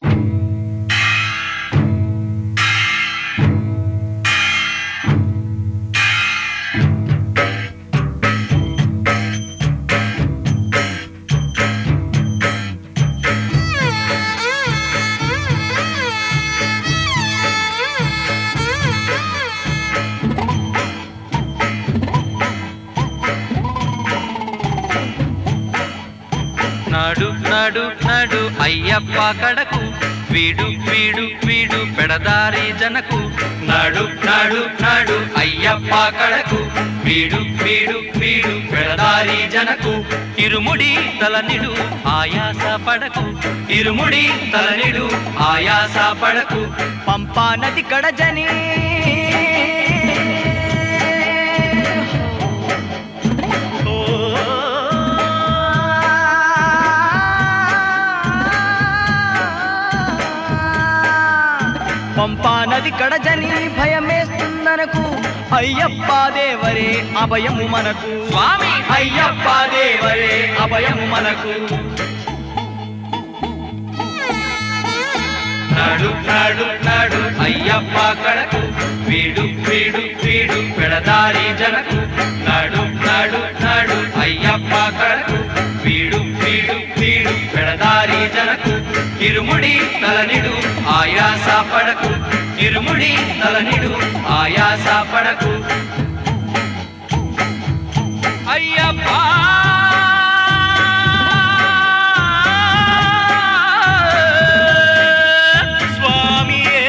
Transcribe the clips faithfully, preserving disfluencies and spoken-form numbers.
నాడు నాడు నాడు అయ్యప్ప కడకు వీడు వీడు వీడు పెడదారి జనకు నాడు నాడు నాడు అయ్యప్ప కడకు వీడు వీడు వీడు పెడదారి జనకు ఇరుముడి తలనిడు ఆయాస పడకు ఇరుముడి తలనిడు ఆయాస పడకు పంపా నది కడజని పంపా నది కడజని భయమేస్తుందనకు అయ్యప్ప దేవరే అభయము మనకు స్వామి అయ్యప్ప దేవరే అభయము మనకు నాడు నాడు నాడు అయ్యప్ప కడకు వీడు వీడు వీడు పెడదారి జనకు నాడు నాడు నాడు అయ్యప్ప కడకు వీడు వీడు వీడు పెడదారి జనకు ఇరుముడి తలనిడు ఆయాస పడకు ఇరుముడి తలనిడు ఆయాస పడకు అయ్యప్ప స్వామియే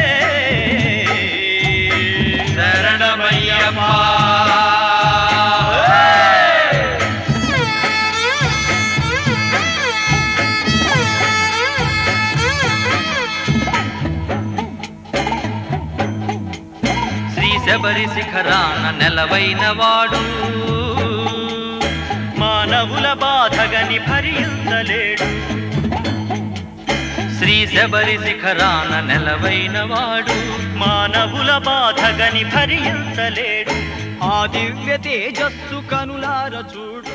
శరణమయ్యప్ప శబరి శిఖరాన నెలవైన వాడు మానవుల బాధగని భరించలేడు శ్రీ శబరి శిఖరాన నెలవైన వాడు మానవుల బాధగని భరించలేడు ఆ దివ్య తేజస్సు కనులార చూడు.